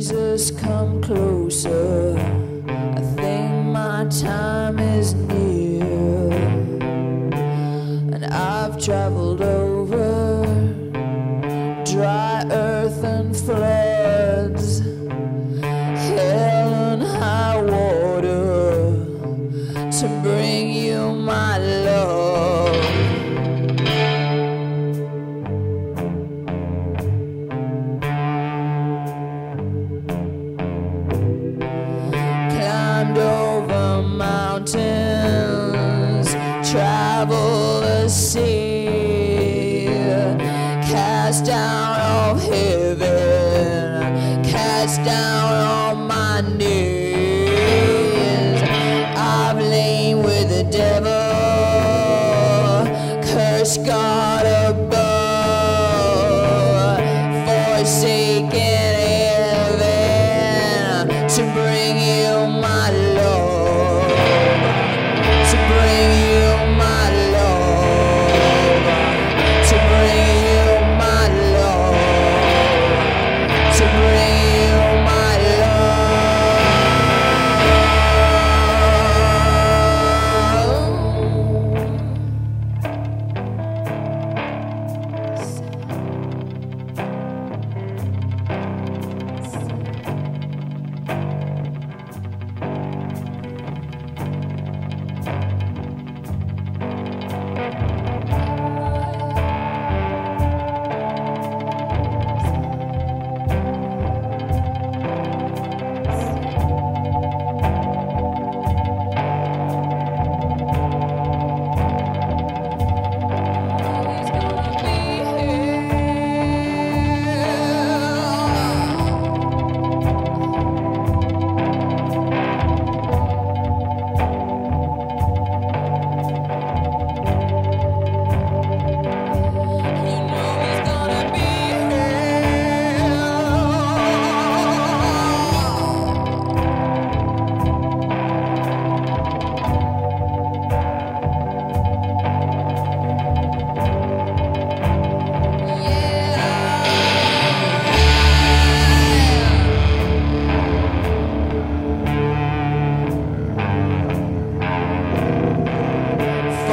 Jesus, come closer. I think my time is near, and I've traveled over dry earth and floods, hell and high water, to bring you my love. Climbed over mountains, traveled the sea, cast down of heaven, cast down on my knees. I've lain with the devil, cursed God above, forsaken heaven to bring you my love, to bring you my love, to bring you my love, to bring you my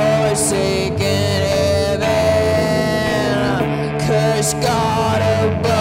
forsaken heaven, curse God above.